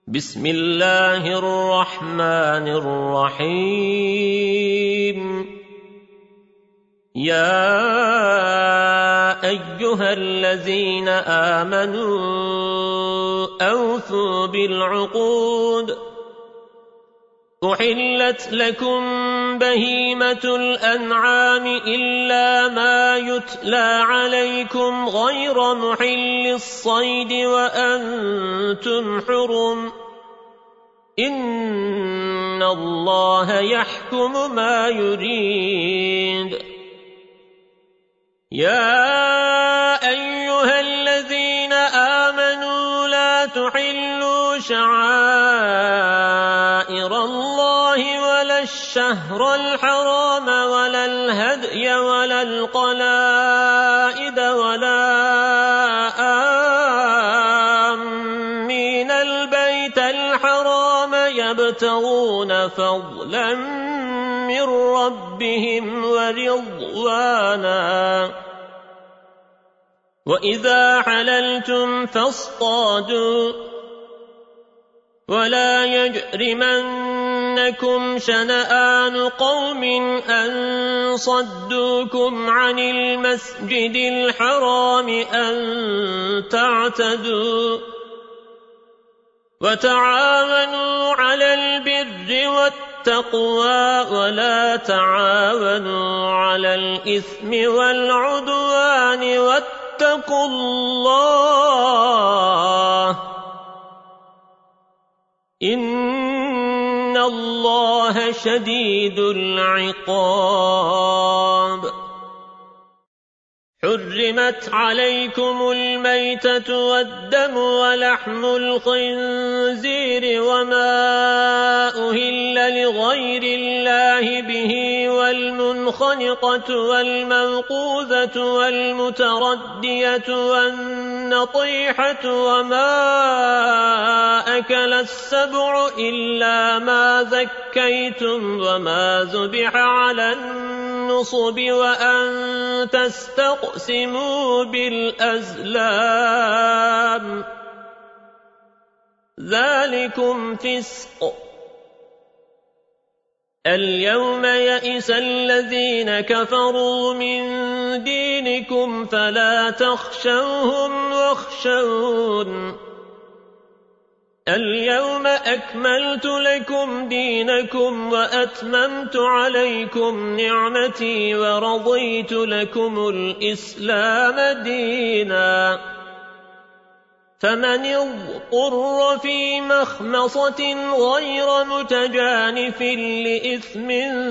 بسم الله الرحمن الرحيم يا أيها الذين آمنوا أوفوا بالعقود أحلت لكم بهيمة الأنعام إلا ما يتلى عليكم غير محل الصيد وأنتم حرم إن الله يحكم ما يريد يا أيها الذين آمنوا لا تحلوا شعائر الله ولا الشهر الحرام ولا الهدي ولا القلائد ولا آمين البيت الحرام يبتغون فضلا من ربهم ورضوانا وإذا حللتم فاصطادوا ولا يجرمنكم شنآن قوم أن صدوكم عن المسجد الحرام أن تعتدوا وتعاونوا على البر والتقوى ولا تعاونوا على الإثم والعدوان واتقوا الله إن الله شديد العقاب حرمت عليكم الميتة والدم ولحم الخنزير وما أهل لغير الله به والمنخنقة والموقوذة والمتردية والنطيحة وما أكل السبع إلا ما ذكيتم وما ذبح على النصب وأن تستقسموا بالأزلام ذلكم فسق اليوم يئس الذين كفروا من دينكم فلا تخشوهم واخشون اليوم أكملت لكم دينكم وأتممت عليكم نعمتي ورضيت لكم الإسلام دينا فمن اضطر في مخمصة غير متجانف لإثم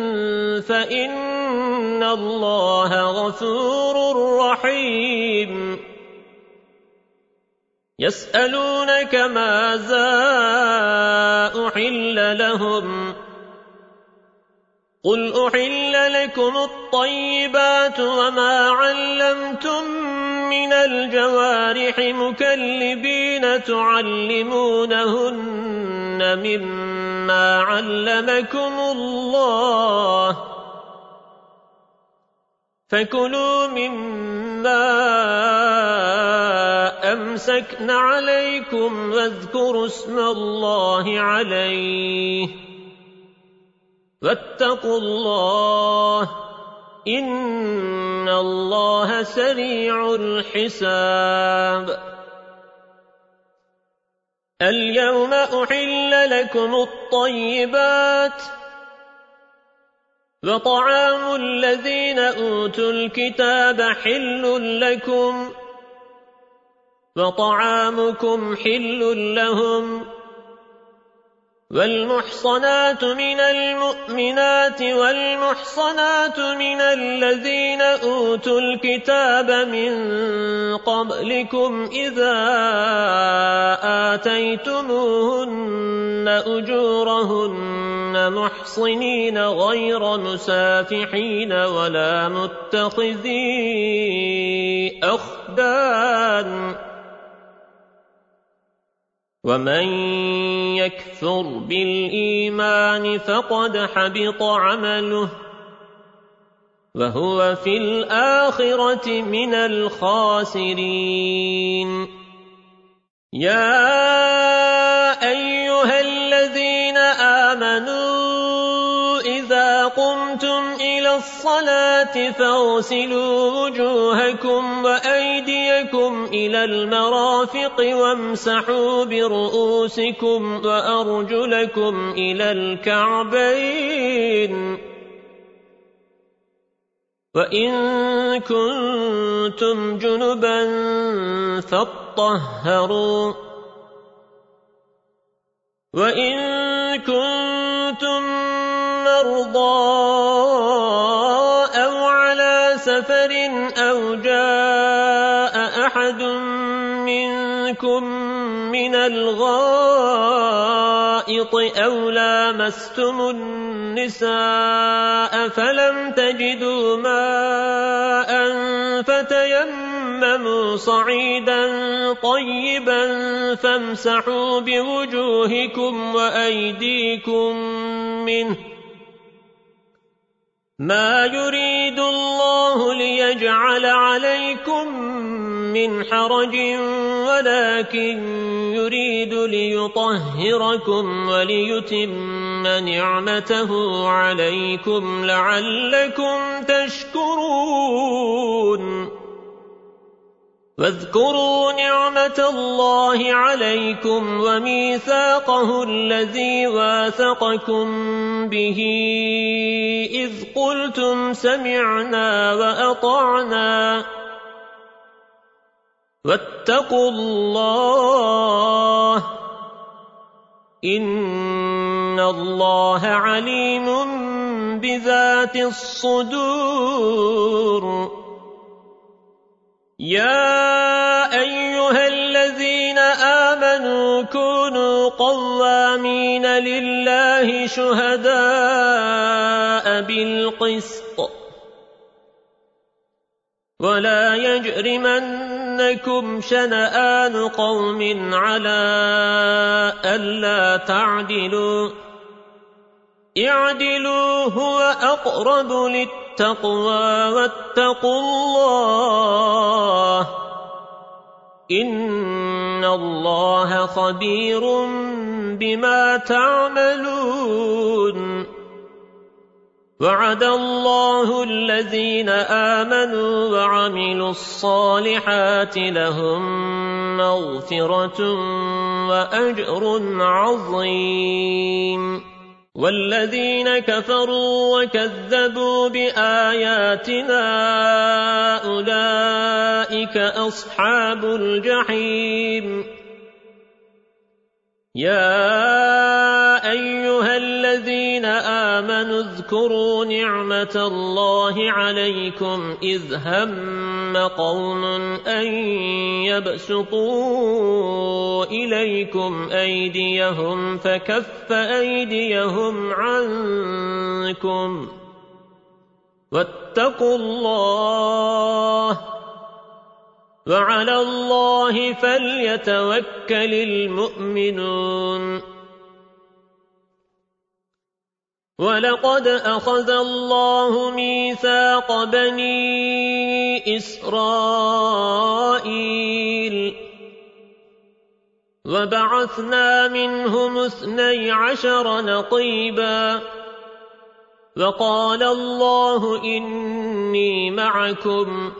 فإن الله غفور رحيم يسألونك ماذا أحل لهم قل أحل لكم الطيبات وما علمتم من الجوارح مكلبين تعلمونهن مما علمكم الله فكلوا مما أمسكن عليكم واذكروا اسم الله عليه واتقوا الله إن الله سريع الحساب اليوم أحل لكم الطيبات وطعام الذين أوتوا الكتاب حل لكم وطعامكم حل لهم والمحصنات من المؤمنات والمحصنات من الذين أوتوا الكتاب من قبلكم إذا آتيتموهن أجورهن محصنين غير مسافحين ولا متخذي أخدان ومن يكفر بالإيمان فقد حبط عمله وهو في الآخرة من الخاسرين. يا أيها آمنوا إذا قمتم إلى الصلاة فاغسلوا وجوهكم وأيديكم إلى المرافق وامسحوا برؤوسكم وأرجلكم إلى الكعبين وإن كنتم جنبا فاطهروا وإن كنتم مرضى أو على سفر أو جاء أحد منكم من الغائط أو لامستم النساء فلم تجدوا ماء فتيمموا صعيدا طيبا فامسحوا بوجوهكم وأيديكم منه ما يريد الله ليجعل عليكم من حرج ولكن يريد ليطهركم وليتم نعمته عليكم لعلكم تشكرون واذكروا نعمة الله عليكم وميثاقه الذي واثقكم به إذ قلتم سمعنا وأطعنا واتقوا الله إن الله عليم بذات الصدور يا أيها الذين آمنوا كونوا قوامين لله شهداء بالقسط ولا يجرمنكم شنآن قوم على ألا تعدلوا اعدلوا هو أقرب للتقوى واتقوا الله إن الله خبير بما تعملون وعد الله الذين آمنوا وعملوا الصالحات لهم مغفرة وأجر عظيم والذين كفروا وكذبوا بآياتنا أولئك أصحاب الجحيم يا أيها الذين آمنوا اذكروا نعمة الله عليكم إذ هم قوم أن يبسطوا إليكم أيديهم فكف أيديهم عنكم واتقوا الله وعلى الله فليتوكل المؤمنون ولقد أخذ الله ميثاق بني إسرائيل وبعثنا منهم 12 نقيبا وقال الله إني معكم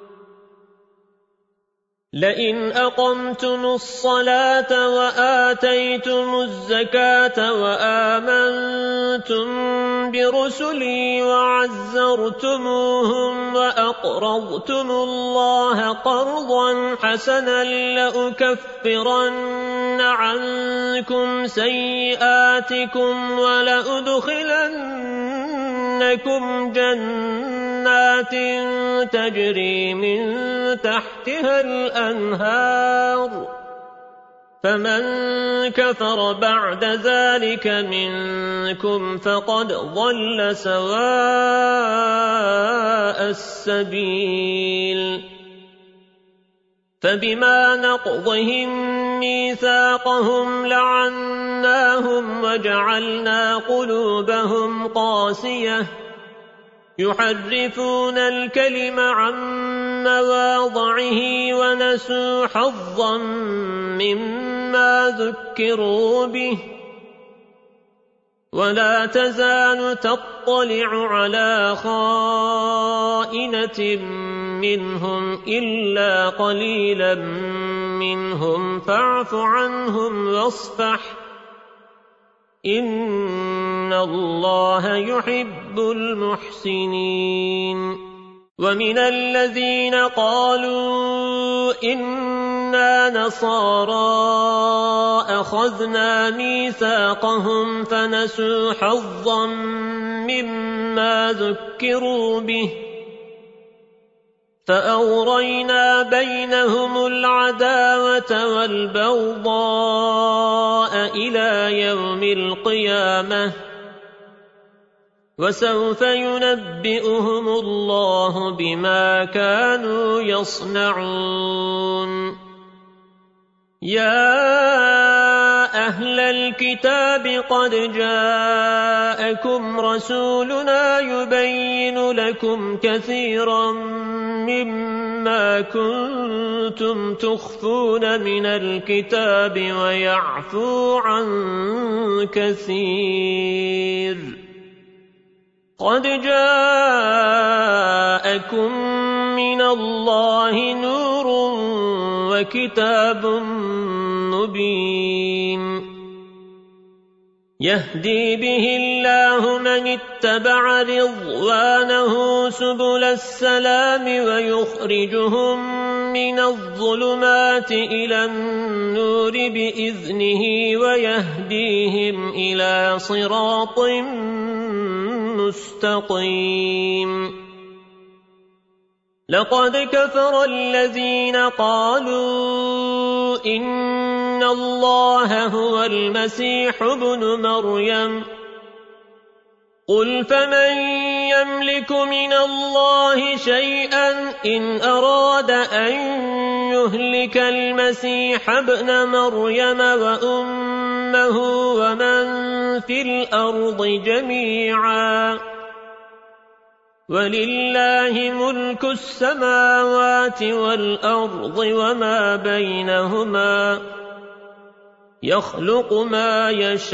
لئن أقمتم الصلاة وآتيتم الزكاة وآمنتم برسلي وعزرتموهم وأقرضتم الله قرضا حسنا لأكفرن عنكم سيئاتكم ولأدخلنكم جنات تجري من تحتها الأنهار فمن كفر بعد ذلك منكم فقد ضل سواء السبيل فبما نقضهم ميثاقهم لعناهم وجعلنا قلوبهم قاسية يحرفون الكلم عن مواضعه ونسوا حظا مما ذكروا به ولا تزال تطلع على خائنة منهم إلا قليلا منهم فاعف عنهم واصفح إن الله يحب المحسنين ومن الذين قالوا إنا نصارى أخذنا ميثاقهم فنسوا حظا مما ذكروا به فأغرينا بينهم العداوة والبغضاء إلى يوم القيامة وسوف ينبئهم الله بما كانوا يصنعون يا أهل الكتاب قد جاءكم رسولنا يبين لكم كثيرا مما كنتم تخفون من الكتاب ويعفو عن كثير قد جاءكم من الله نور وكتاب مبين يهدي به الله من اتبع رضوانه سبل السلام ويخرجهم من الظلمات إلى النور بإذنه ويهديهم إلى صراط مستقيم لقد كفر الذين قالوا إن الله هو المسيح ابن مريم قل فمن يملك من الله شيئا إن أراد أن يهلك المسيح ابن مريم وأمه ومن في الأرض جميعا ولله ملك السماوات والأرض وما بينهما يخلق ما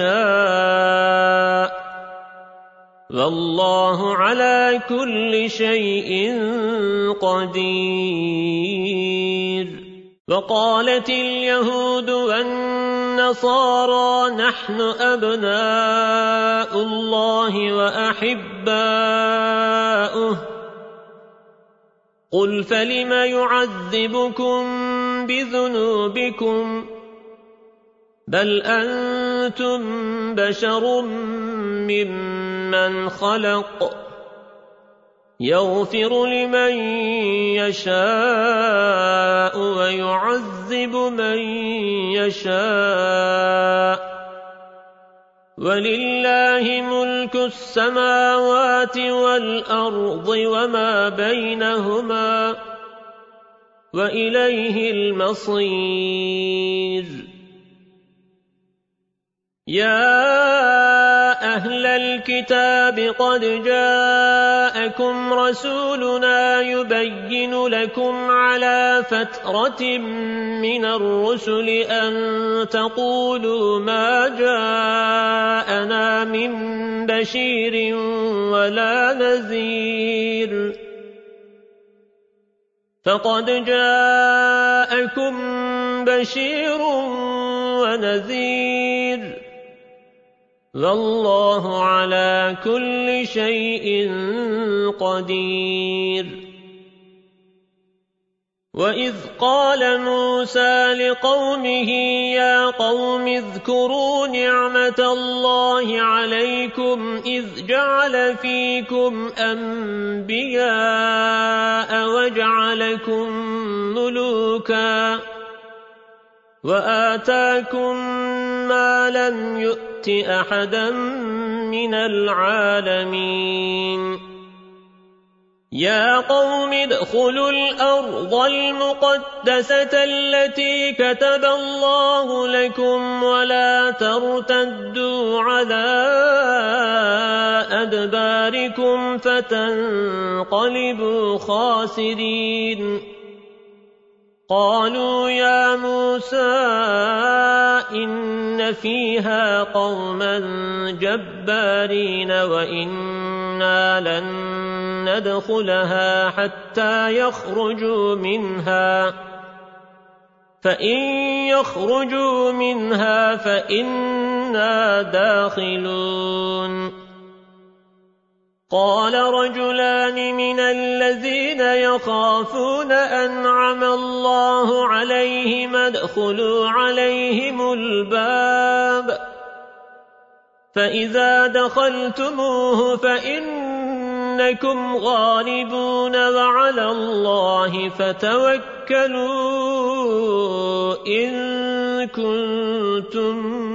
يشاء والله على كل شيء قدير وقالت اليهود والنصارى نحن أبناء الله وأحباؤه قل فلم يعذبكم بذنوبكم بل أنتم بشر ممن خلق يغفر لمن يشاء ويعذب من يشاء ولله ملك السماوات والأرض وما بينهما وإليه المصير يا أهل الكتاب قد جاءكم رسولنا يبين لكم على فترة من الرسل أن تقولوا ما جاءنا من بشير ولا نذير فقد جاءكم بشير ونذير والله على كل شيء قدير وإذ قال موسى لقومه يا قوم اذكروا نعمة الله عليكم إذ جعل فيكم أنبياء وجعلكم ملوكا وآتاكم ما لم يؤت أحدا من العالمين يا قوم ادخلوا الأرض المقدسة التي كتب الله لكم ولا ترتدوا على أدباركم فتنقلبوا خاسرين قالوا يا موسى إن فيها قوما جبارين وإنا لن ندخلها حتى يخرجوا منها فإن يخرجوا منها فإنا داخلون قال رجلان من الذين يخافون أنعم الله عليهم ادخلوا عليهم الباب فإذا دخلتموه فإنكم غالبون وعلى الله فتوكلوا إن كنتم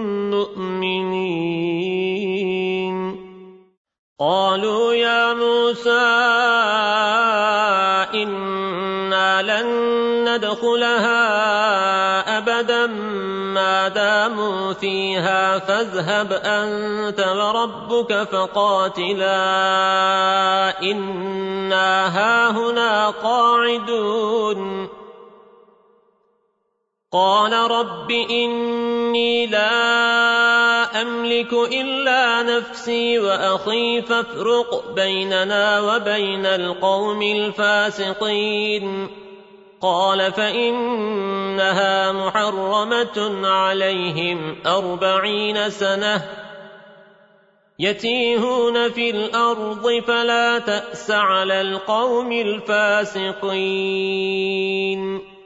مؤمنين قالوا يا موسى إنا لن ندخلها أبدا ما داموا فيها فاذهب أنت وربك فقاتلا إنا هاهنا قاعدون قال رب إني لا أملك إلا نفسي وأخي فافرق بيننا وبين القوم الفاسقين قال فإنها محرمة عليهم 40 سنة يتيهون في الأرض فلا تأس على القوم الفاسقين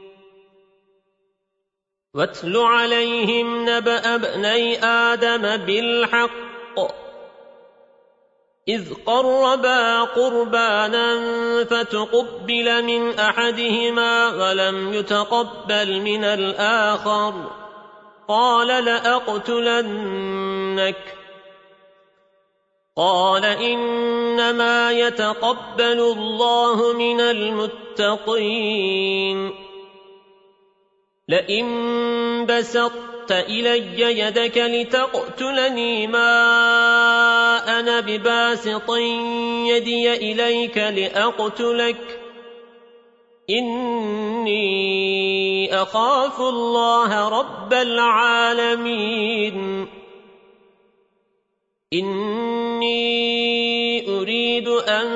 واتل عليهم نبأ ابني آدم بالحق إذ قربا قربانا فتقبل من أحدهما ولم يتقبل من الآخر قال لأقتلنك قال إنما يتقبل الله من المتقين لئن بسطت إلي يدك لتقتلني ما أنا بباسط يدي إليك لأقتلك إني أخاف الله رب العالمين إني أريد أن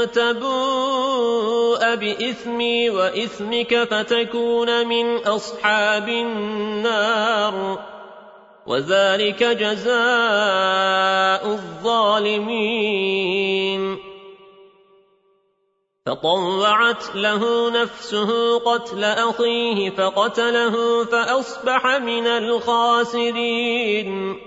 تبوء بإثمي وإثمك فتكون من أصحاب النار وذلك جزاء الظالمين فطوعت له نفسه قتل أخيه فقتله فأصبح من الخاسرين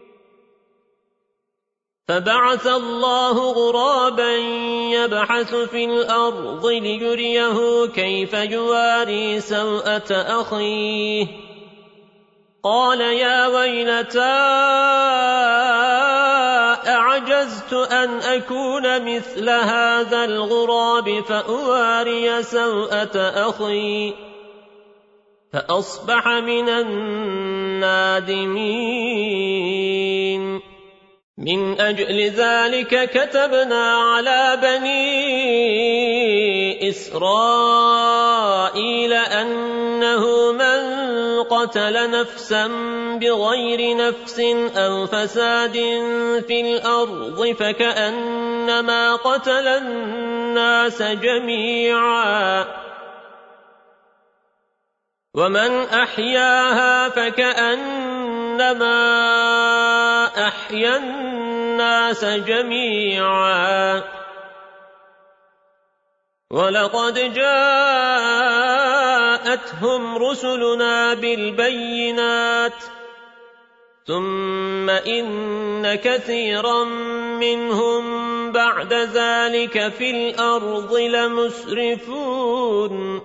فبعث الله غرابا يبحث في الأرض ليريه كيف يواري سوءة أخيه قال يا ويلتى أعجزت أن أكون مثل هذا الغراب فأواري سوءة أخي فأصبح من النادمين من أجل ذلك كتبنا على بني إسرائيل أنه من قتل نفسا بغير نفس أو فساد في الأرض فكأنما قتل الناس جميعا ومن أحياها فكأنما أحيا الناس جميعا ولقد جاءتهم رسلنا بالبينات ثم إن كثيرا منهم بعد ذلك في الأرض لمسرفون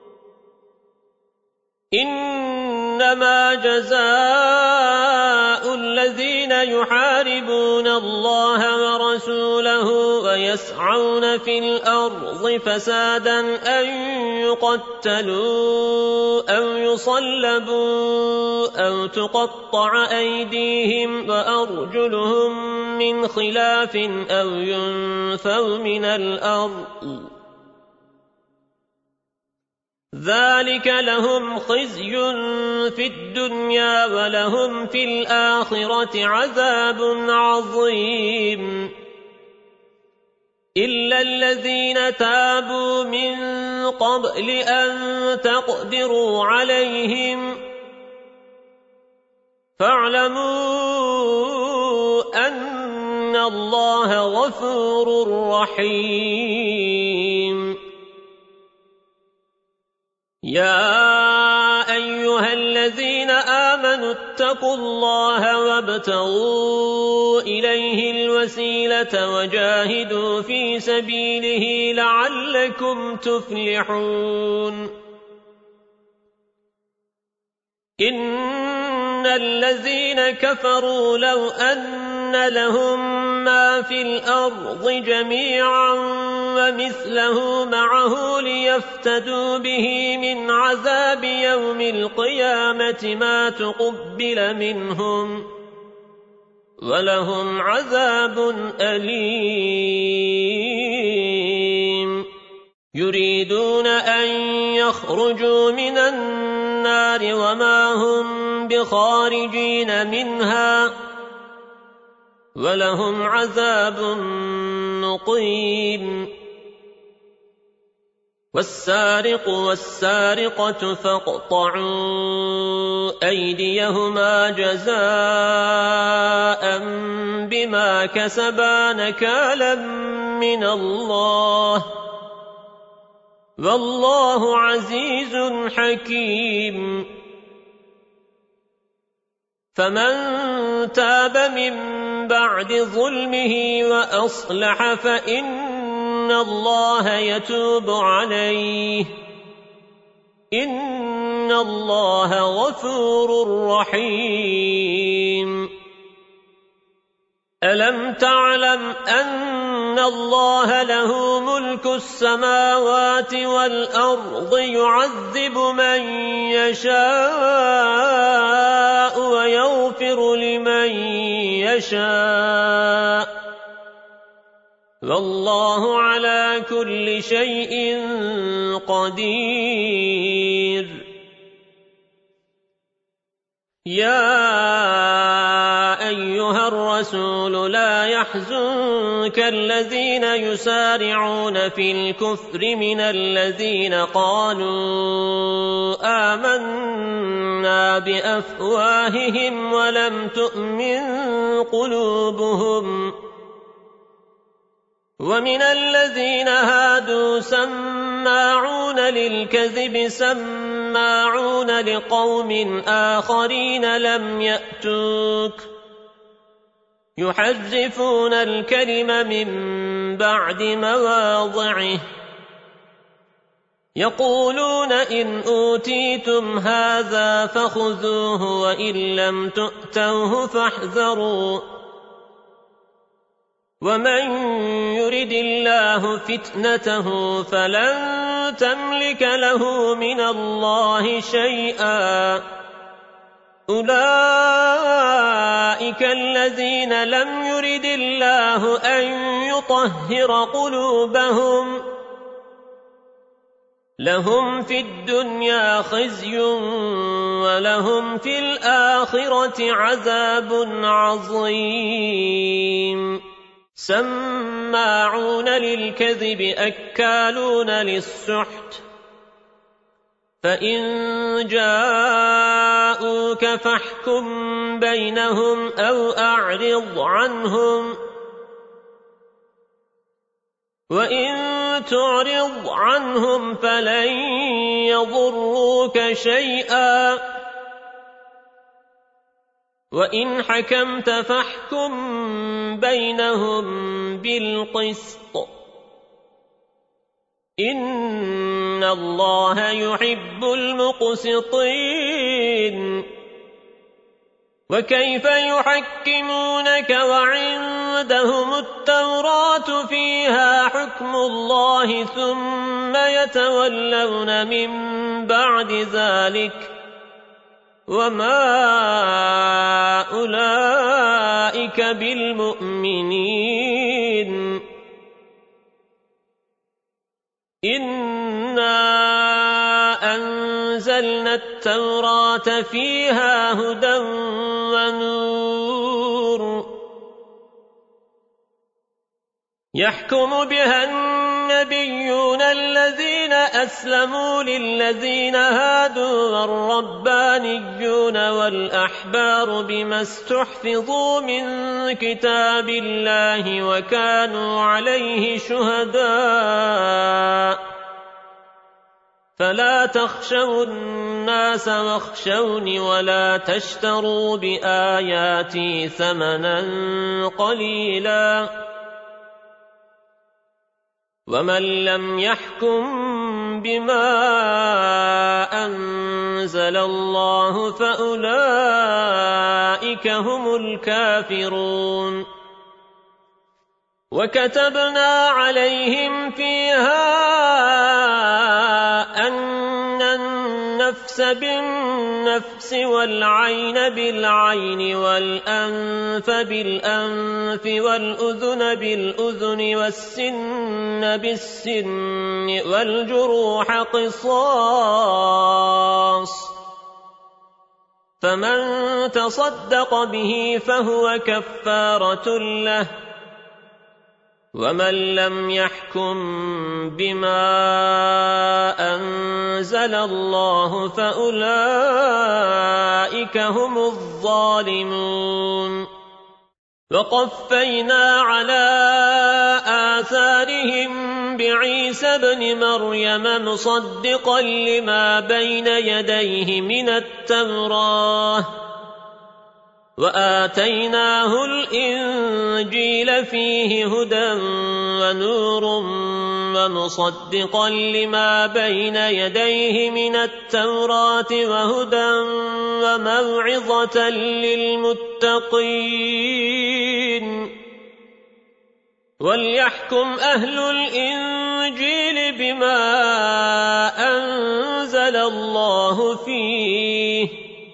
إنما جزاء الذين يحاربون الله ورسوله ويسعون في الأرض فسادا أن يقتلوا أو يصلبوا أو تقطع أيديهم وأرجلهم من خلاف أو ينفوا من الأرض ذلك لهم خزي في الدنيا ولهم في الآخرة عذاب عظيم إلا الذين تابوا من قبل أن تقدروا عليهم فاعلموا أن الله غفور رحيم يا أيها الذين آمنوا اتقوا الله وابتغوا إليه الوسيلة وجاهدوا في سبيله لعلكم تفلحون إن الذين كفروا لو أن لهم ما في الأرض جميعا ومثله معه ليفتدوا به من عذاب يوم القيامة ما تقبل منهم ولهم عذاب أليم يريدون أن يخرجوا من النار وما هم بخارجين منها ولهم عذاب مقيم والسارق والسارقة فاقطعوا أيديهما جزاء بما كسبا نكالا من الله والله عزيز حكيم فمن تاب من بعد ظلمه وأصلح فإن الله يتوب عليه إن الله غفور رحيم ألم تعلم أن الله له ملك السماوات والأرض يعذب من يشاء ويغفر لمن يشاء والله على كل شيء قدير يا أيها الرسول لا يحزنك الذين يسارعون في الكفر من الذين قالوا آمنا بأفواههم ولم تؤمن قلوبهم ومن الذين هادوا سماعون للكذب سماعون لقوم آخرين لم يأتوك يحرفون الكلم من بعد مواضعه يقولون إن أوتيتم هذا فخذوه وإن لم تؤتوه فاحذروا ومن يرد الله فتنته فلن تملك له من الله شيئا أولئك الذين لم يرد الله أن يطهر قلوبهم لهم في الدنيا خزي ولهم في الآخرة عذاب عظيم سماعون للكذب أكالون للسحت فإن جاءوك فاحكم بينهم أو أعرض عنهم وإن تعرض عنهم فلن يضروك شيئا وإن حكمت فاحكم بينهم بالقسط إن الله يحب المقسطين وكيف يحكمونك وعندهم التوراة فيها حكم الله ثم يتولون من بعد ذلك وما أولئك بالمؤمنين إنا أنزلنا التوراة فيها هدى ونور يحكم بها النبيون الذين أسلموا للذين هادوا والربانيون والأحبار بما استحفظوا من كتاب الله وكانوا عليه شهداء فلا تخشوا الناس واخشوني ولا تشتروا بآياتي ثمنا قليلا ومن لم يحكم بما أنزل الله فأولئك هم الكافرون وكتبنا عليهم فيها أن النفس بالنفس والعين بالعين والأنف بالأنف والأذن بالأذن والسن بالسن والجروح قصاص فمن تصدق به فهو كفارة له ومن لم يحكم بما أنزل الله فأولئك هم الظالمون وقفينا على آثارهم بعيسى ابن مريم مصدقا لما بين يديه من التوراة وآتيناه الإنجيل فيه هدى ونور ومصدقا لما بين يديه من التوراة وهدى وموعظة للمتقين وليحكم أهل الإنجيل بما أنزل الله فيه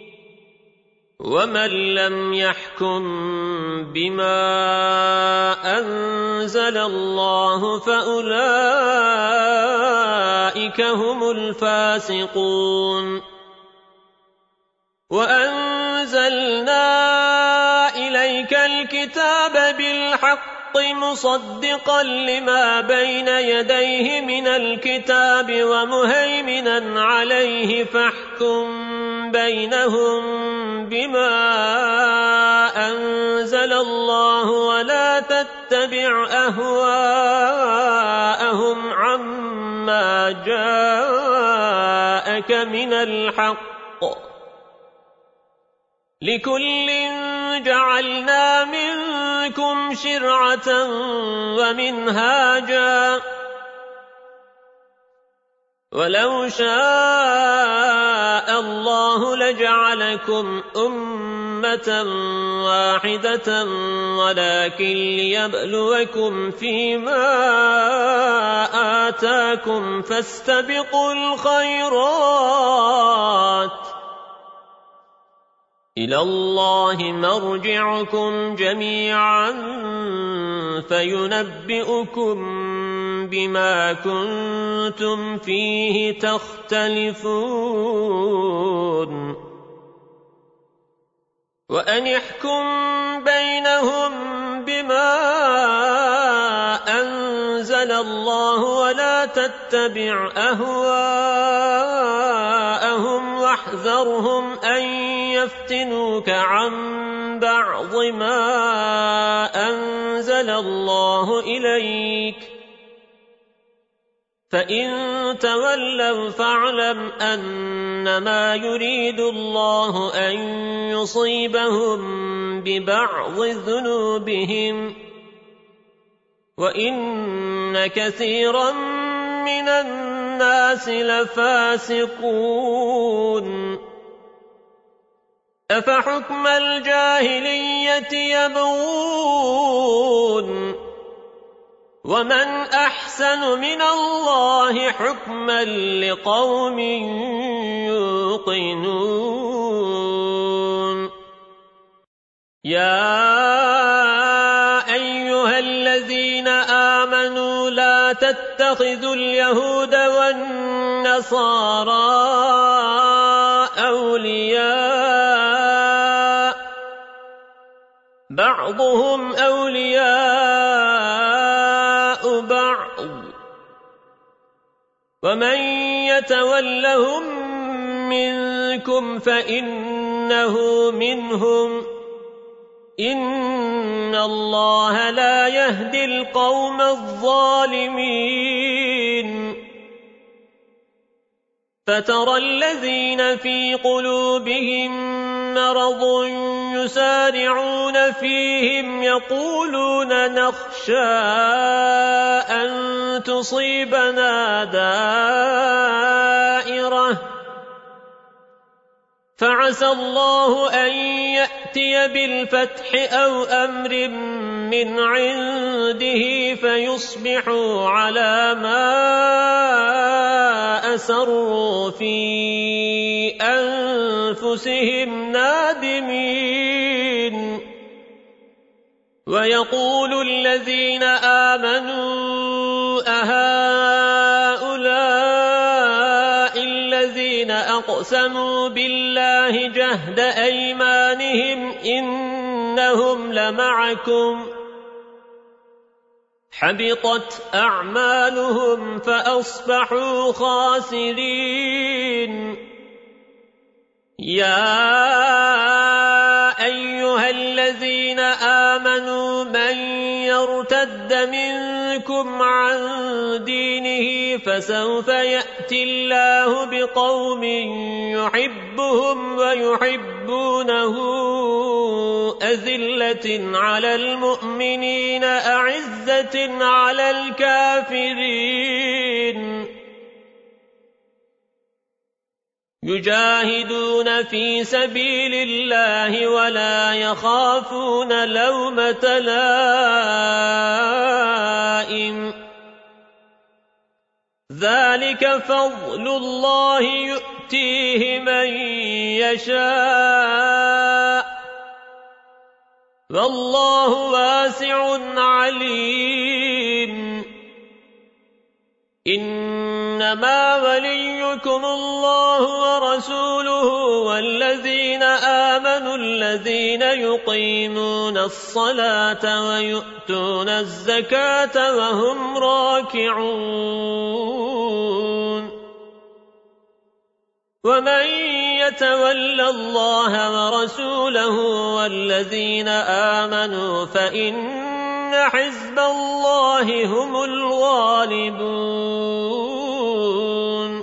ومن لم يحكم بما أنزل الله فأولئك هم الفاسقون وأنزلنا إليك الكتاب بالحق مصدقا لما بين يديه من الكتاب ومهيمنا عليه فاحكم بينهم بما أنزل الله ولا تتبع أهواءهم عما جاءك من الحق لكل جعلنا منكم شرعة ومنهاجا ولو شاء الله لجعلكم أمة واحدة ولكن ليبلوكم فيما آتاكم فاستبقوا الخيرات إلى الله مرجعكم جميعا فينبئكم بما كنتم فيه تختلفون وأن يحكم بينهم بما أنزل الله ولا تتبع أهواءهم واحذرهم أن يفتنوك عن بعض ما أنزل الله إليك فإن تولوا فاعلم أنما يريد الله أن يصيبهم ببعض ذنوبهم وإن كثيرا من الناس لفاسقون أفحكم الجاهلية يبغون ومن أحسن من الله حكما لقوم يوقنون يا أيها الذين آمنوا لا تتخذوا اليهود والنصارى والنصارى أولياء بعضهم أولياء بعض ومن يتولهم منكم فإنه منهم إن الله لا يهدي القوم الظالمين فترى الذين في قلوبهم مرض يسارعون فيهم يقولون نخشى أن تصيبنا دائرة فعسى الله أن يأتي بالفتح أو أمر من عنده فيصبحوا على ما أسروا في أنفسهم نادمين ويقول الذين آمنوا أهؤلاء الذين أقسموا بالله جهد أيمانهم إنهم لمعكم حبطت أعمالهم فأصبحوا خاسرين يا أيها الذين آمنوا من يرتد منكم عن دينه فسوف يأتي الله بقوم يحبهم ويحبونه أذلة على المؤمنين أعزة على الكافرين يجاهدون في سبيل الله ولا يخافون لومة لائم ذلك فضل الله يؤتيه من يشاء والله واسع عليم إنما وليكم الله ورسوله والذين آمنوا الذين يقيمون الصلاة ويؤتون الزكاة وهم راكعون ومن يتول الله ورسوله والذين آمنوا فإن حزب الله هم الغالبون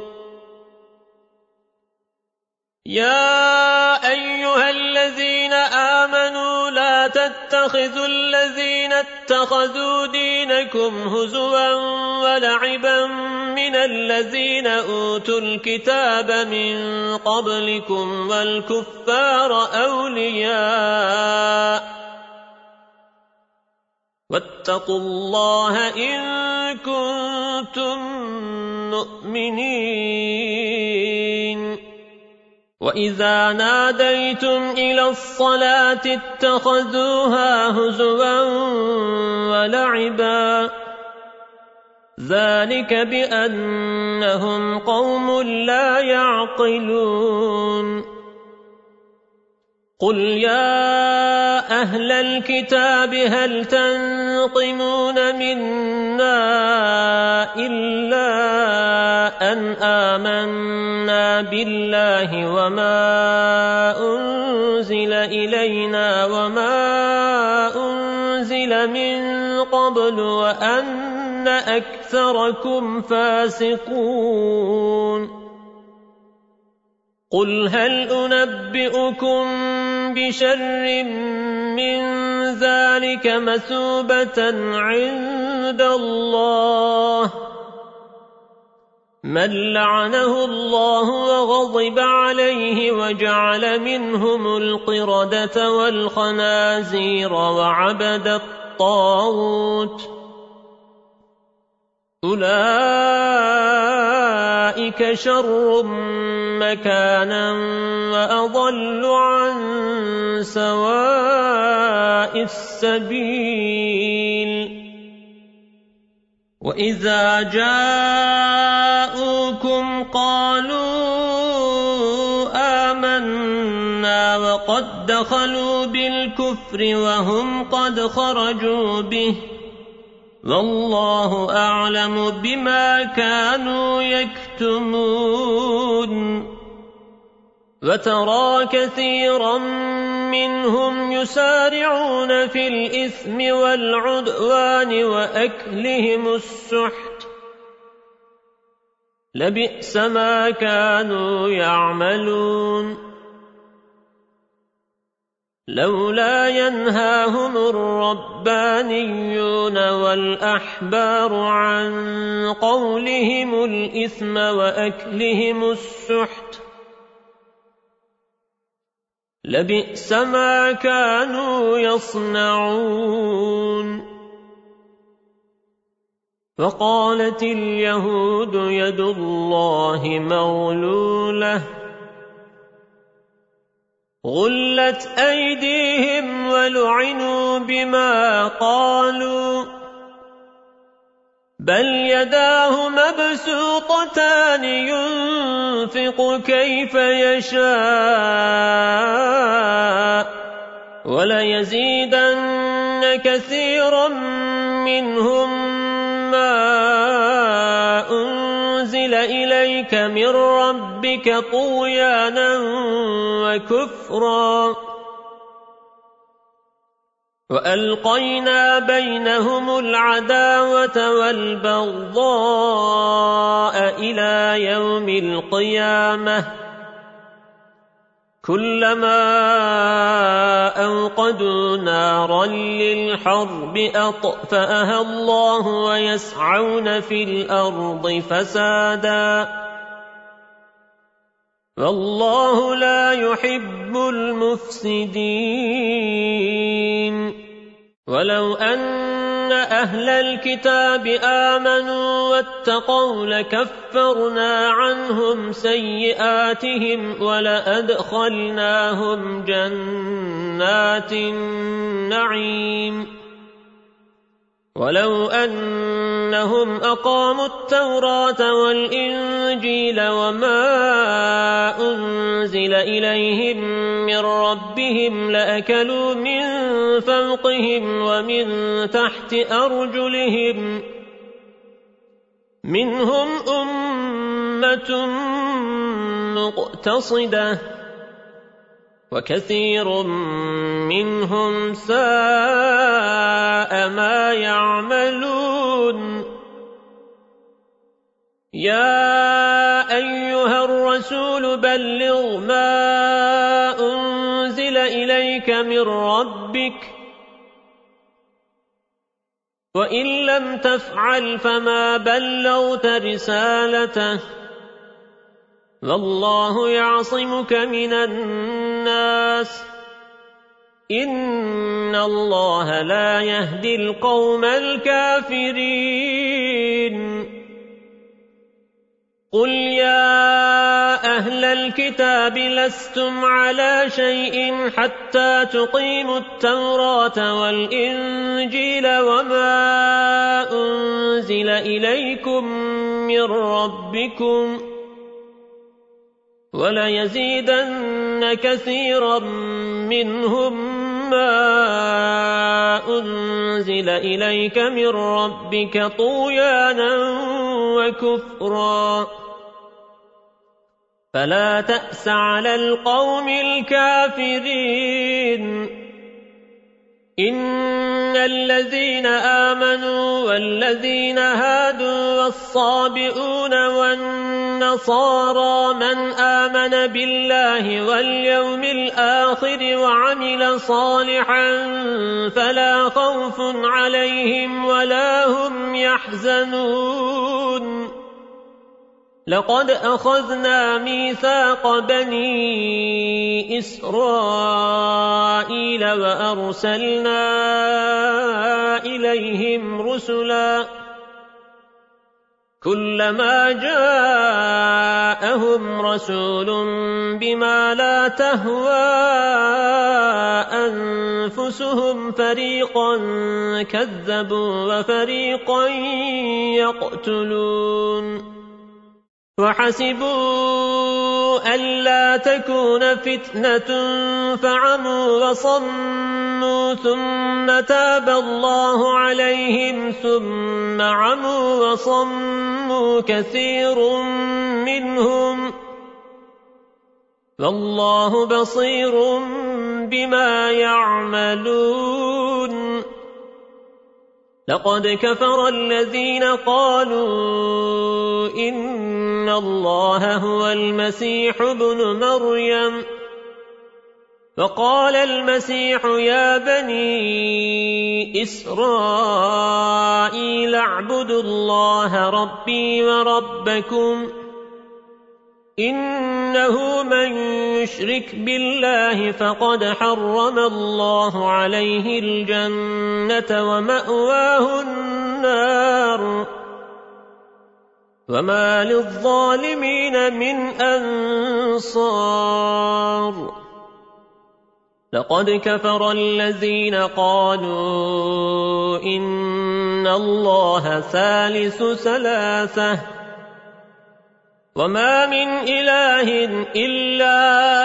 يا أيها الذين آمنوا لا تتخذوا الذين اتخذوا دينكم هزوا ولعبا من الذين أوتوا الكتاب من قبلكم والكفار أولياء واتقوا الله إن كنتم مؤمنين وإذا ناديتم إلى الصلاة اتخذوها هزوا ولعبا ذلك بأنهم قوم لا يعقلون قل يا أهل الكتاب هل تنقمون منا إلا أن آمنا بالله وما أنزل إلينا وما أنزل من قبل وأن أكثركم فاسقون قل هل أنبئكم بشر من ذلك مثوبة عند الله من لعنه الله وغضب عليه وجعل منهم القردة والخنازير وعبد الطاغوت أولئك شر مكانا وأضل عن سواء السبيل وَإِذَا جَاءُوكُمْ قَالُوا آمَنَّا وَقَدْ دَخَلُوا بِالْكُفْرِ وَهُمْ قَدْ خَرَجُوا بِهِ وَاللَّهُ أَعْلَمُ بِمَا كَانُوا يَكْتُمُونَ وَتَرَى كَثِيرًا مِّنْهُمْ يُسَارِعُونَ فِي الْإِثْمِ وَالْعُدْوَانِ وَأَكْلِهِمُ السُّحْتَ لَبِئْسَ مَا كَانُوا يَعْمَلُونَ لولا ينهاهم الربانيون والأحبار عن قولهم الإثم وأكلهم السحت لبئس ما كانوا يصنعون وقالت اليهود يد الله مغلولة غلت أيديهم ولعنوا بما قالوا بل يداه مبسوطتان ينفق كيف يشاء وليزيدن كثيرا منهم ما أنزل إليك من ربك طغيانا وكفرا وألقينا بينهم العداوة والبغضاء إلى يوم القيامة كلما أوقدوا نارا للحرب أطفأها الله ويسعون في الأرض فسادا والله لا يحب المفسدين ولو أن أهل الكتاب آمنوا واتقوا لكفرنا عنهم سيئاتهم ولأدخلناهم جنات النعيم ولو أنهم أقاموا التوراة والإنجيل وما أنزل إليهم من ربهم لأكلوا من فوقهم ومن تحت أرجلهم منهم أمة مقتصدة وكثير منهم ساء ما يعملون يا أيها الرسول بلغ ما أنزل إليك من ربك وإن لم تفعل فما بلغت رسالته والله يعصمك من الناس إن الله لا يهدي القوم الكافرين قل يا أهل الكتاب لستم على شيء حتى تقيموا التوراة والإنجيل وما أنزل إليكم من ربكم وليزيدن كثيرا منهم ما أنزل إليك من ربك طغيانا وكفرا فلا تأس على القوم الكافرين إن الذين آمنوا والذين هادوا والصابئون والنصارى من آمن بالله واليوم الآخر وعمل صالحا فلا خوف عليهم ولا هم يحزنون لقد أخذنا ميثاق بني إسرائيل وأرسلنا إليهم رسلا كلما جاءهم رسول بما لا تهوى أنفسهم فريقا كذبوا وفريقا يقتلون وحسبوا ألا تكون فتنة فعموا وصموا ثم تاب الله عليهم ثم عموا وصموا كثير منهم والله بصير بما يعملون لقد كفر الذين قالوا إن الله هو المسيح ابن مريم وقال المسيح يا بني إسرائيل اعبدوا الله ربي وربكم إنه من يشرك بالله فقد حرم الله عليه الجنة ومأواه النار وما للظالمين من أنصار لقد كفر الذين قالوا إن الله ثالث ثلاثة وما من إله إلا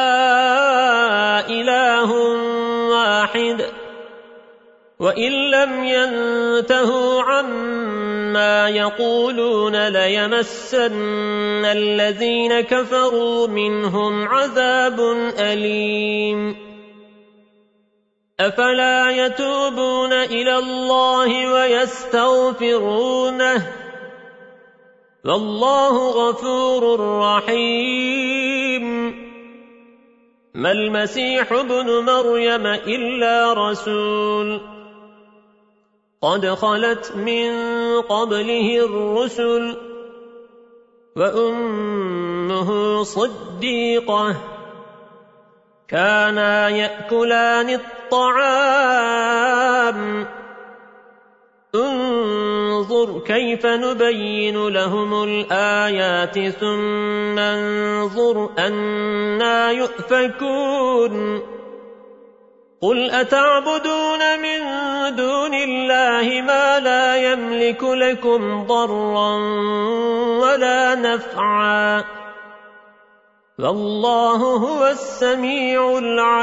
إله واحد وإن لم ينتهوا عما يقولون ليمسن الذين كفروا منهم عذاب أليم أفلا يتوبون إلى الله ويستغفرونه والله غفور رحيم ما المسيح ابن مريم إلا رسول قد خلت من قبله الرسل وأمه صديقة كانا يأكلان الطعام انظر كيف نبين لهم الآيات ثم انظر أنى يؤفكون قل أتعبدون من دون الله ما لا يملك لكم ضرا ولا نفعا والله هو السميع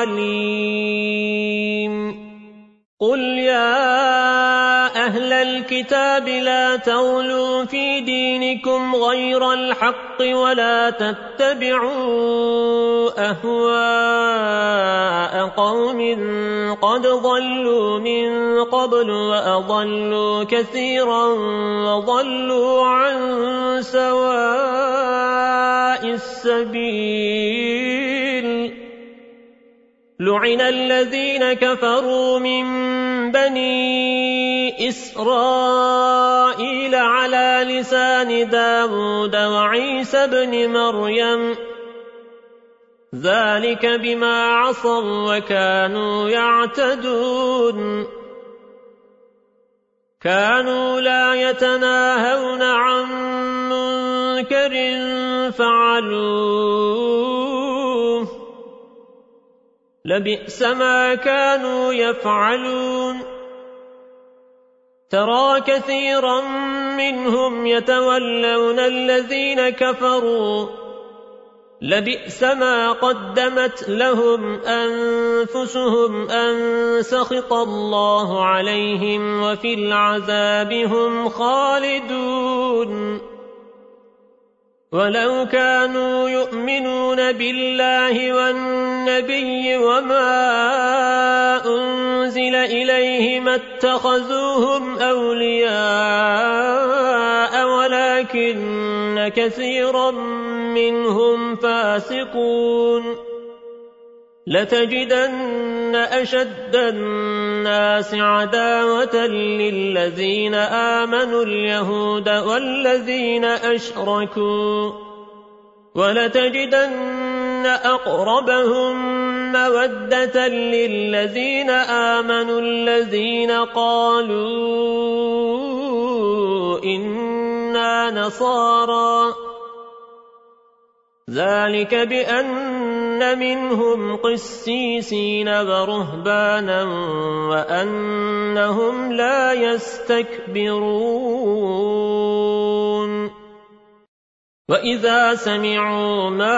العليم قل يا أهل الكتاب لا تغلوا في دينكم غير الحق ولا تتبعوا أهواء قوم قد ضلوا من قبل وأضلوا كثيرا وضلوا عن سواء السبيل لعن الذين كفروا من بني إسرائيل على لسان داود وعيسى بن مريم ذلك بما عصوا وكانوا يعتدون كانوا لا يتناهون عن منكر فعلوه لبئس ما كانوا يفعلون ترى كثيرا منهم يتولون الذين كفروا لبئس ما قدمت لهم أنفسهم أن سخط الله عليهم وفي العذاب هم خالدون ولو كانوا يؤمنون بالله والنبي وما أنزل إليه ما اتخذوهم أولياء ولكن كثيرا منهم فاسقون لتجدن أشد الناس عداوة للذين آمنوا اليهود والذين أشركوا ولتجدن أقربهم مودة للذين آمنوا الذين قالوا إنا ولا نصارى ذلك بأن منهم قسيسين ورهبانا وأنهم لا يستكبرون وإذا سمعوا ما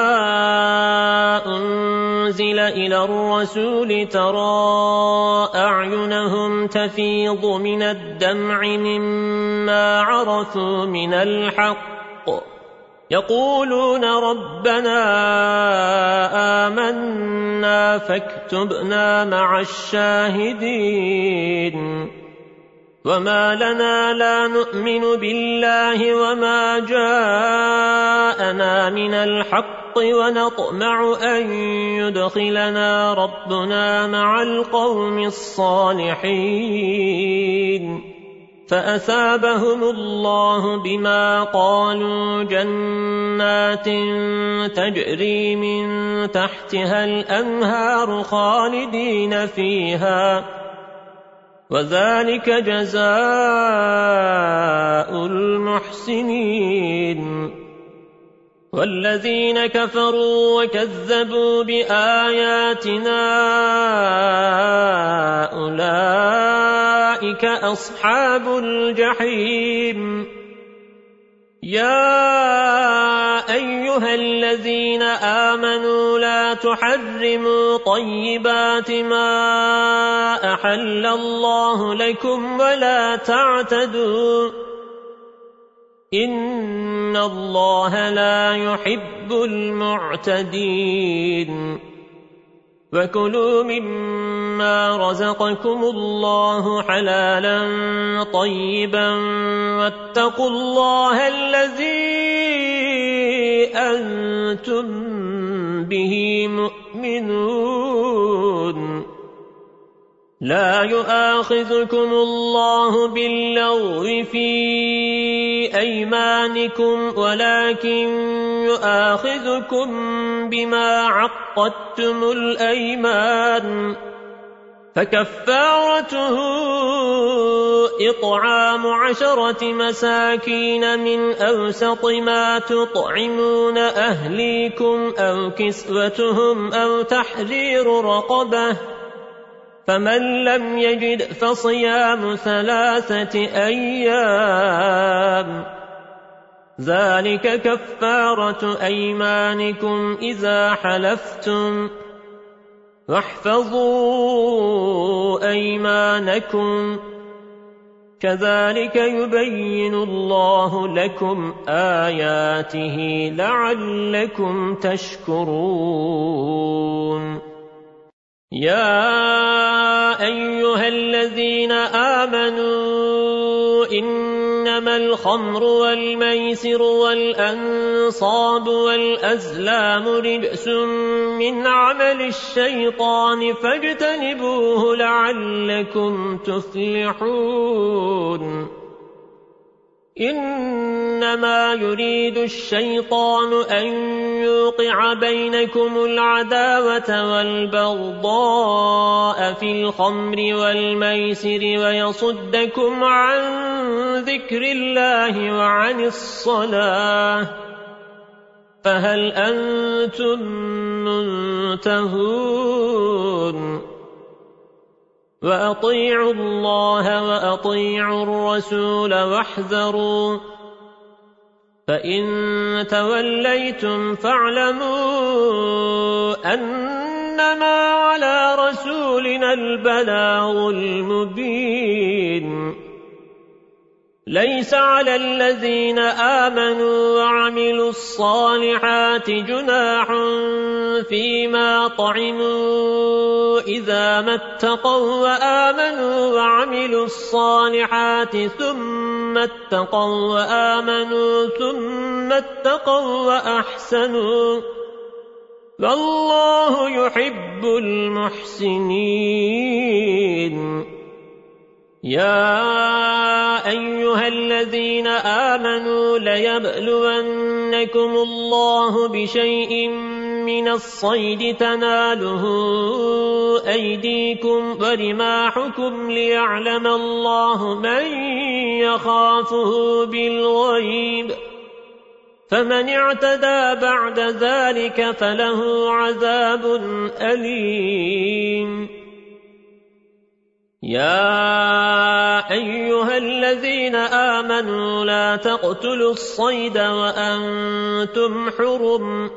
أنزل إلى الرسول ترى أعينهم تفيض من الدمع مما عرفوا من الحق يقولون ربنا آمنا فاكتبنا مع الشاهدين وما لنا لا نؤمن بالله وما جاءنا من الحق ونطمع أن يدخلنا ربنا مع القوم الصالحين فأثابهم الله بما قالوا جنات تجري من تحتها الأنهار خالدين فيها وذلك جزاء المحسنين والذين كفروا وكذبوا بآياتنا أولئك أصحاب الجحيم يا أيها الذين آمنوا لا تحرموا طيبات ما أحل الله لكم ولا تعتدوا إن الله لا يحب المعتدين وكلوا مما رزقكم الله حلالا طيبا واتقوا الله الذي أنتم به مؤمنون لا يؤاخذكم الله باللغو في أيمانكم ولكن يؤاخذكم بما عقدتم الأيمان فكفارته إطعام 10 مساكين من أوسط ما تطعمون أهليكم أو كسوتهم أو تحرير رقبة فمن لم يجد فصيام 3 أيام ذلك كفارة أيمانكم إذا حلفتم واحفظوا أيمانكم كذلك يبين الله لكم آياته لعلكم تشكرون يا أيها الذين آمنوا إنما الخمر والميسر والأنصاب والأزلام رجس من عمل الشيطان فاجتنبوه لعلكم تفلحون إنما يريد الشيطان أن يوقع بينكم العداوة والبغضاء في الخمر والميسر ويصدكم عن ذكر الله وعن الصلاة فهل أنتم منتهون وأطيعوا الله وأطيعوا الرسول واحذروا فإن توليتم فاعلموا أنما على رسولنا البلاغ المبين ليس على الذين آمنوا وعملوا الصالحات جناح فيما طعموا إذا ما اتقوا وآمنوا وعملوا الصالحات ثم اتقوا وآمنوا ثم اتقوا وأحسنوا والله يحب المحسنين يا أيها الذين آمنوا ليبلونكم الله بشيء من الصيد تناله أيديكم ورماحكم ليعلم الله من يخافه بالغيب فمن اعتدى بعد ذلك فله عذاب أليم. يا أيها الذين آمنوا لا تقتلوا الصيد وأنتم حرم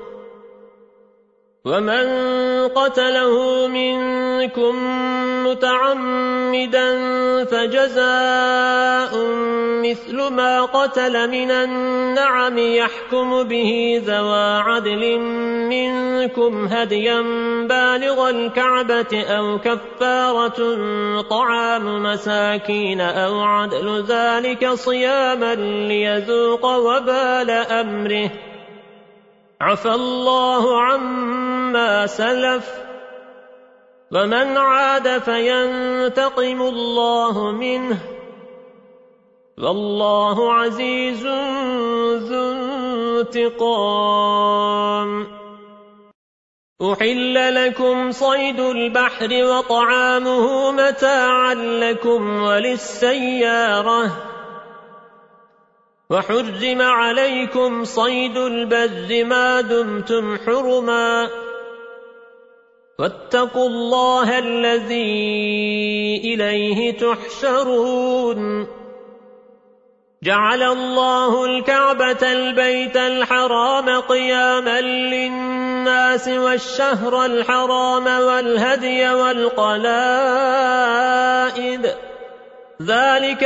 ومن قتله منكم متعمدا فجزاء مثل ما قتل من النعم يحكم به ذوى عدل منكم هديا بالغ الكعبة أو كفارة طعام مساكين أو عدل ذلك صياما ليذوق وبال أمره عفى الله عما سلف ومن عاد فينتقم الله منه والله عزيز ذو انتقام. أحل لكم صيد البحر وطعامه متاعا لكم وللسيارة وحرم عليكم صيد البر ما دمتم حرما واتقوا الله الذي إليه تحشرون. جعل الله الكعبة البيت الحرام قياما للناس والشهر الحرام والهدي والقلائد ذلك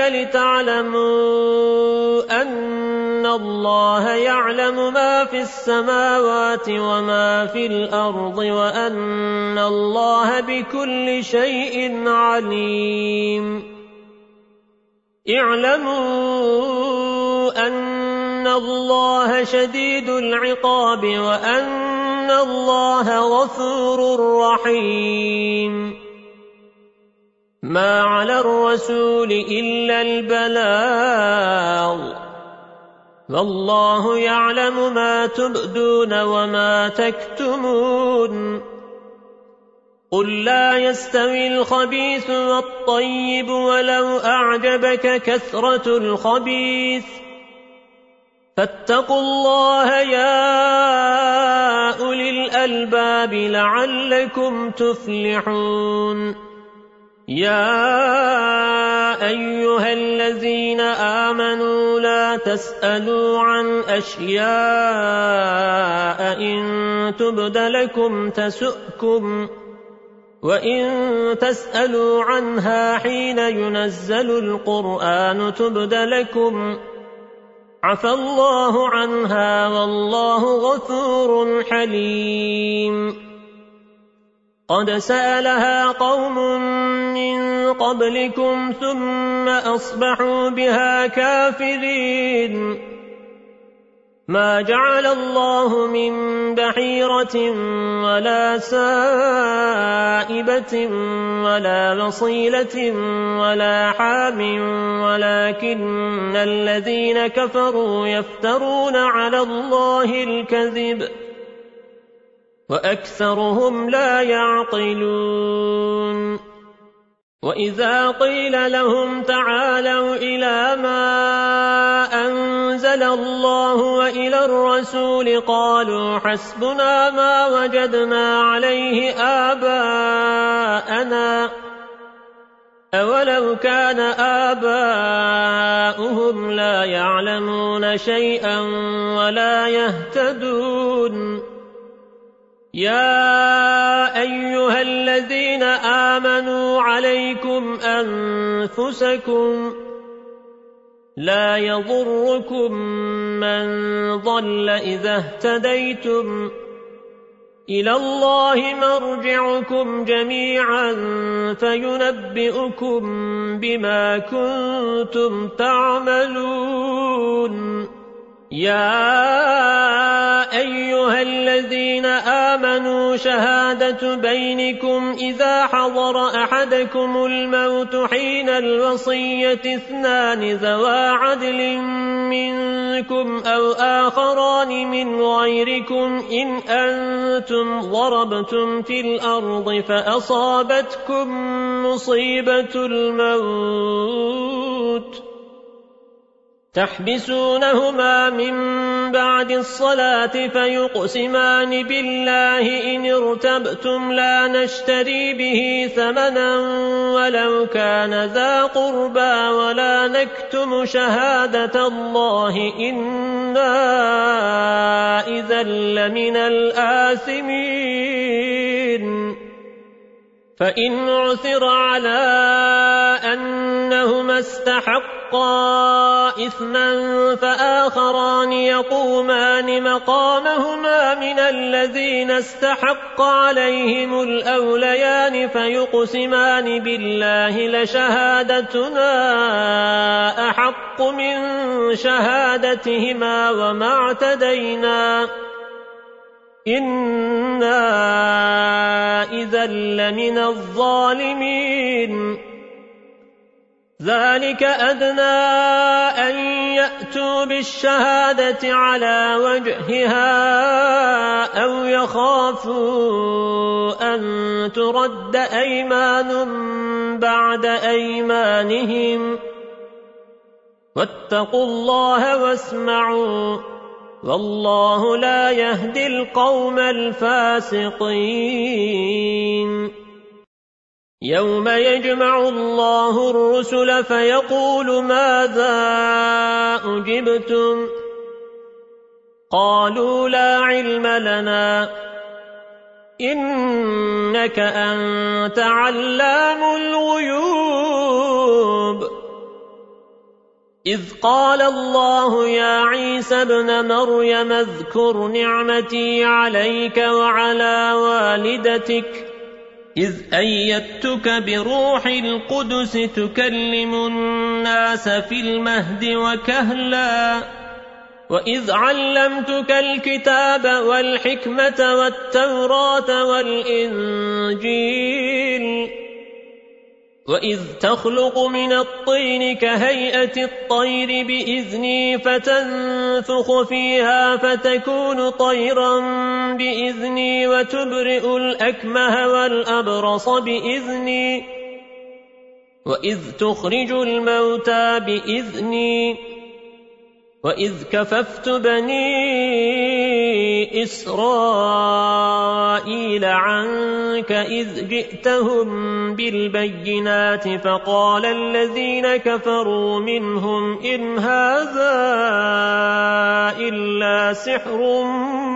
لتعلموا أن الله يعلم ما في السماوات وما في الأرض وأن الله بكل شيء عليم. اعلموا أن الله شديد العقاب وأن الله غفور رحيم. ما على الرسول إلا البلاغ والله يعلم ما تبدون وما تكتمون. قل لا يستوي الخبيث والطيب ولو أعجبك كثرة الخبيث فاتقوا الله يا أولي الألباب لعلكم تفلحون. يا أيها الذين آمنوا لا تسألوا عن أشياء إن تبد لكم تسؤكم وإن تسألوا عنها حين ينزل القرآن تبد لكم عفى الله عنها والله غفور حليم. قد سألها قوم من قبلكم ثم أصبحوا بها كافرين. ما جعل الله من بحيرة ولا سائبة ولا وصيلة ولا حام ولكن الذين كفروا يفترون على الله الكذب وأكثرهم لا يعقلون. وإذا قيل لهم تعالوا إلى ما أنزل الله وإلى الرسول قالوا حسبنا ما وجدنا عليه آباءنا أولو كان آباؤهم لا يعلمون شيئا ولا يهتدون. يا أيها الذين آمنوا عليكم أنفسكم لا يضركم من ضل إذا اهتديتم إلى الله مرجعكم جميعا فينبئكم بما كنتم تعملون. يا أيها الذين آمنوا شهادة بينكم إذا حضر أحدكم الموت حين الوصية 2 ذوى عدل منكم أو آخران من غيركم إن أنتم ضربتم في الأرض فأصابتكم مصيبة الموت تحبسونهما من بعد الصلاة فيقسمان بالله إن ارتبتم لا نشتري به ثمنا ولو كان ذا قربى ولا نكتم شهادة الله إنا إذا لمن الآثمين فإن عثر على أنهما استحقا إثما فآخران يقومان مقامهما من الذين استحق عليهم الأوليان فيقسمان بالله لشهادتنا أحق من شهادتهما وما اعتدينا إنا إذا لمن الظالمين ذلك أدنى أن يأتوا بالشهادة على وجهها أو يخافوا أن ترد أيمان بعد أيمانهم واتقوا الله واسمعوا والله لا يهدي القوم الفاسقين يوم يجمع الله الرسل فيقول ماذا أجبتم قالوا لا علم لنا إنك أنت علام الغيوب إذ قال الله يا عيسى ابن مريم اذكر نعمتي عليك وعلى والدتك إذ أيدتك بروح القدس تكلم الناس في المهد وكهلا وإذ علمتك الكتاب والحكمة والتوراة والإنجيل وإذ تخلق من الطين كهيئة الطير بإذني فتنفخ فيها فتكون طيرا بإذني وتبرئ الأكمه والأبرص بإذني وإذ تخرج الموتى بإذني وإذ كففت بني إسرائيل عنك إذ جئتهم بالبينات فقال الذين كفروا منهم إن هذا إلا سحر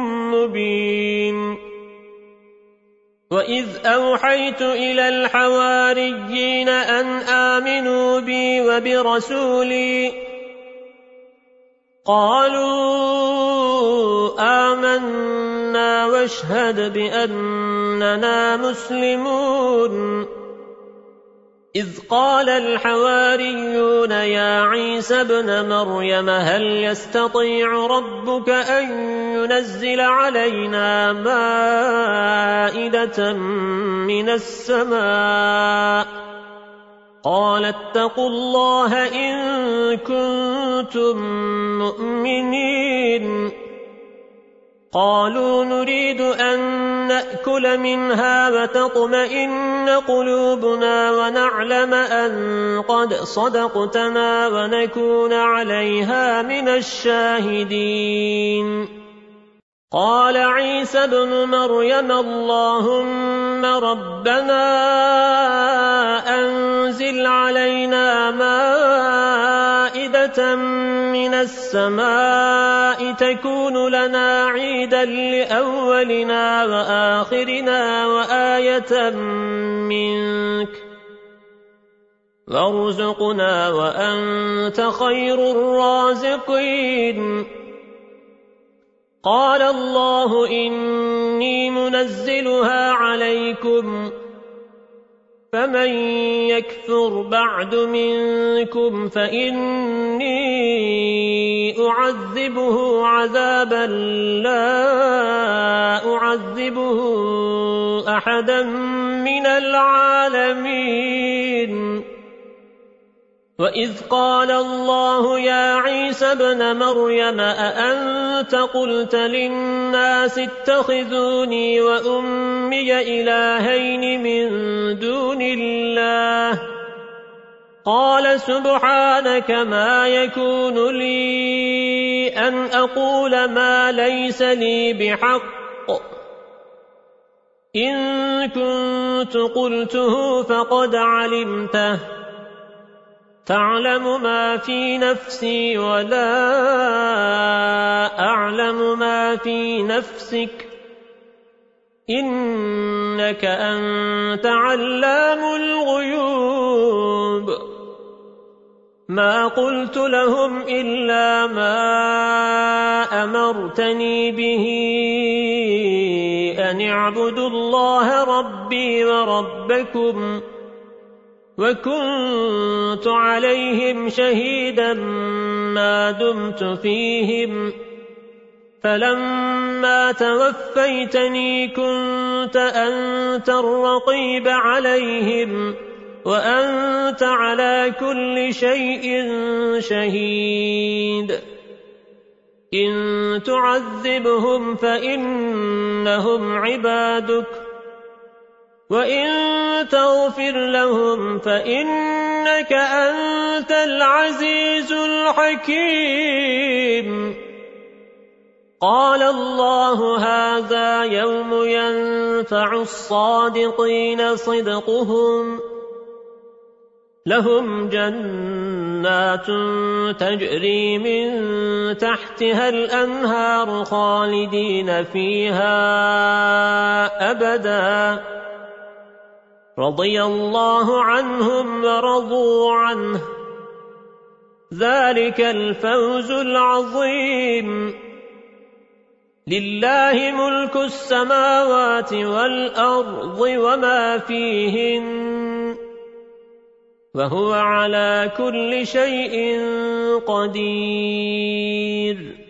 مبين وإذ أوحيت إلى الحواريين أن آمنوا بي وبرسولي قالوا آمنا واشهد بأننا مسلمون إذ قال الحواريون يا عيسى ابن مريم هل يستطيع ربك أن ينزل علينا مائدة من السماء قال اتقوا الله إن كنتم مؤمنين قالوا نريد أن نأكل منها وتطمئن قلوبنا ونعلم أن قد صدقتنا ونكون عليها من الشاهدين قال عيسى ابن مريم اللهم ربنا أنزل علينا مائدة من السماء تكون لنا عيدا لأولنا وآخرنا وآية منك وارزقنا وأنت خير الرازقين قال الله إني منزلها عليكم فمن يكفر بعد منكم فإني أعذبه عذابا لا أعذبه أحدا من العالمين. وإذ قال الله يا عيسى ابن مريم أأنت قلت للناس اتخذوني وأمي إلهين من دون الله؟ قال سبحانك ما يكون لي أن أقول ما ليس لي بحق، إن كنت قلته فقد علمته، تعلم ما في نفسي ولا أعلم ما في نفسك، إنك أنت علام الغيوب. ما قلت لهم إلا ما أمرتني به أن اعبدوا الله ربي وربكم، وكنت عليهم شهيدا ما دمت فيهم، فلما توفيتني كنت أنت الرقيب عليهم، وأنت على كل شيء شهيد. إن تعذبهم فإنهم عبادك، وإن تغفر لهم فإنك أنت العزيز الحكيم. قال الله هذا يوم ينفع الصادقين صدقهم، لهم جنات تجري من تحتها الأنهار خالدين فيها أبدا، رضي الله عنهم ورضوا عنه، ذلك الفوز العظيم. لله ملك السماوات والأرض وما فيهن، وهو على كل شيء قدير.